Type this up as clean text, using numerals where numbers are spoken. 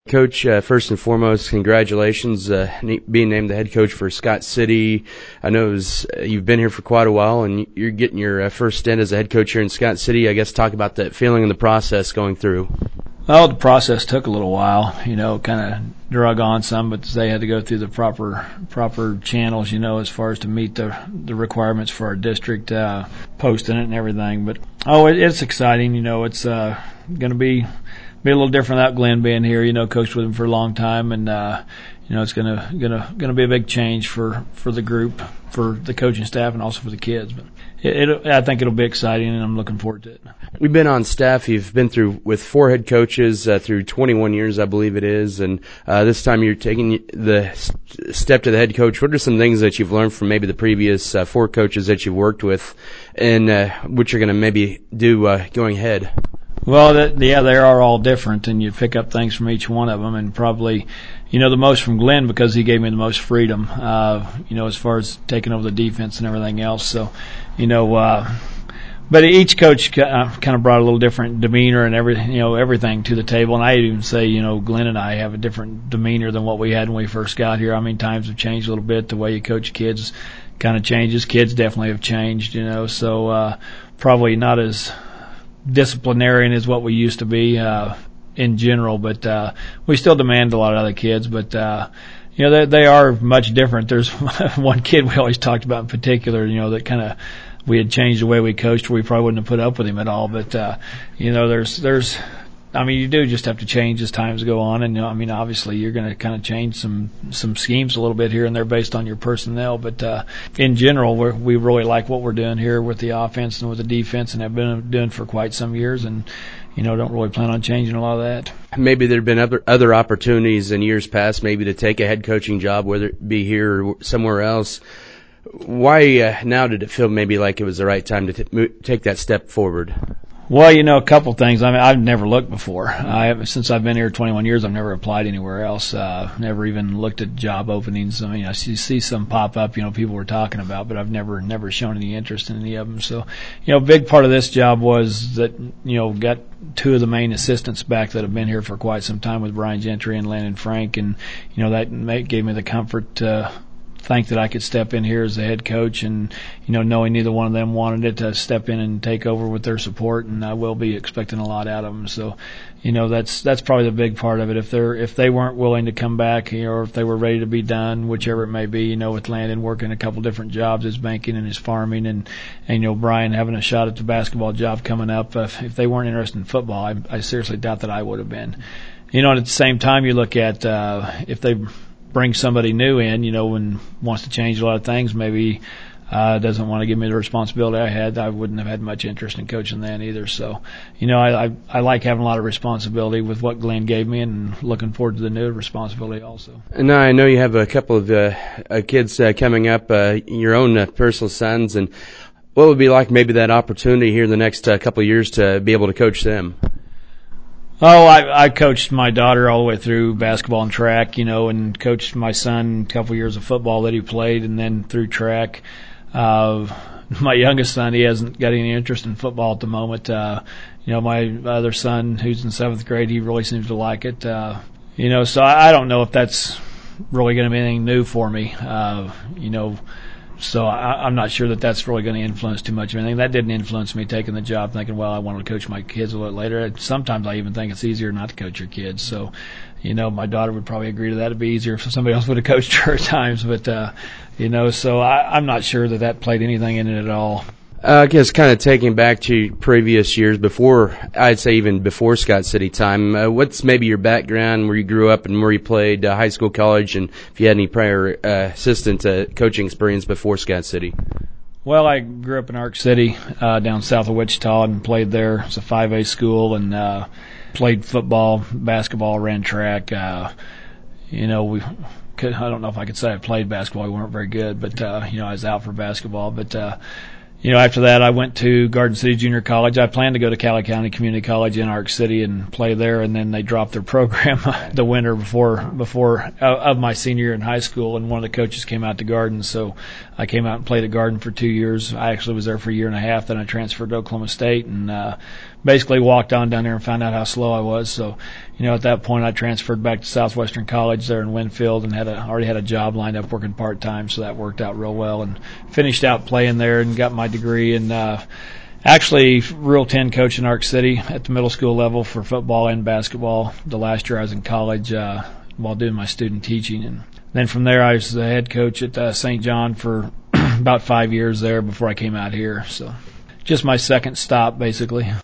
Coach, first and foremost, congratulations being named the head coach for Scott City. I know you've been here for quite a while, and you're getting your first stint as a head coach here in Scott City. I guess talk about that feeling and the process going through. Well, the process took a little while, kind of drug on some, but they had to go through the proper channels, as far as to meet the requirements for our district, posting it and everything. But, it's exciting, it's, going to be a little different without Glenn being here, coached with him for a long time, and, it's gonna be a big change for the group, for the coaching staff, and also for the kids. But I think it'll be exciting, and I'm looking forward to it. We've been on staff. You've been through with 4 head coaches through 21 years, I believe it is, and this time you're taking the step to the head coach. What are some things that you've learned from maybe the previous 4 coaches that you've worked with, and what you're going to maybe do going ahead? Well, they are all different, and you pick up things from each one of them, and probably, the most from Glenn because he gave me the most freedom, as far as taking over the defense and everything else. So, but each coach kind of brought a little different demeanor and everything to the table. And I even say, Glenn and I have a different demeanor than what we had when we first got here. I mean, times have changed a little bit. The way you coach kids kind of changes. Kids definitely have changed, so probably not as disciplinarian as what we used to be in general, but we still demand a lot of other kids, but they are much different. There's one kid we always talked about in particular, that kind of we had changed the way we coached, where we probably wouldn't have put up with him at all, but there's you do just have to change as times go on, and obviously you're going to kind of change some schemes a little bit here and there based on your personnel, but in general we really like what we're doing here with the offense and with the defense, and have been doing for quite some years, and don't really plan on changing a lot of that. Maybe there have been other opportunities in years past, maybe to take a head coaching job, whether it be here or somewhere else. Why now did it feel maybe like it was the right time to take that step forward? Well, a couple things. I've never looked before. Since I've been here 21 years, I've never applied anywhere else. Never even looked at job openings. I see some pop up, people were talking about, but I've never shown any interest in any of them. So, a big part of this job was that, got 2 of the main assistants back that have been here for quite some time with Brian Gentry and Landon Frank, and, that gave me the comfort to think that I could step in here as the head coach, and knowing neither one of them wanted it, to step in and take over with their support, and I will be expecting a lot out of them. So that's probably the big part of it. If they weren't willing to come back, or if they were ready to be done, whichever it may be, with Landon working a couple different jobs, his banking and his farming, and Brian having a shot at the basketball job coming up, if they weren't interested in football, I seriously doubt that I would have been. And at the same time, you look at if they bring somebody new in, and wants to change a lot of things, maybe doesn't want to give me the responsibility I had, I wouldn't have had much interest in coaching then either. So, I like having a lot of responsibility with what Glenn gave me, and looking forward to the new responsibility also. And I know you have a couple of kids coming up, your own personal sons, and what would be like maybe that opportunity here in the next couple of years to be able to coach them? Oh, I coached my daughter all the way through basketball and track, and coached my son a couple of years of football that he played, and then through track. My youngest son, he hasn't got any interest in football at the moment. My other son, who's in 7th grade, he really seems to like it. So I don't know if that's really going to be anything new for me. So I'm not sure that that's really going to influence too much of anything. That didn't influence me taking the job, thinking, well, I want to coach my kids a little later. Sometimes I even think it's easier not to coach your kids. So, my daughter would probably agree to that. It'd be easier if somebody else would have coached her at times. But, so I'm not sure that played anything in it at all. I guess kind of taking back to previous years before, I'd say even before Scott City time, what's maybe your background, where you grew up and where you played high school, college, and if you had any prior assistant coaching experience before Scott City? Well, I grew up in Ark City, down south of Wichita, and played there. It's a 5A school, and played football, basketball, ran track. I don't know if I could say I played basketball. We weren't very good, but I was out for basketball. But After that, I went to Garden City Junior College. I planned to go to Cali County Community College in Ark City and play there, and then they dropped their program the winter before of my senior year in high school, and one of the coaches came out to Garden, so I came out and played at Garden for 2 years. I actually was there for a year and a half, then I transferred to Oklahoma State, and basically walked on down there and found out how slow I was. So, at that point, I transferred back to Southwestern College there in Winfield and already had a job lined up working part-time, so that worked out real well, and finished out playing there and got my degree, and actually Rule 10 coach in Ark City at the middle school level for football and basketball the last year I was in college while doing my student teaching. And then from there I was the head coach at St. John for about 5 years there before I came out here. So just my second stop, basically.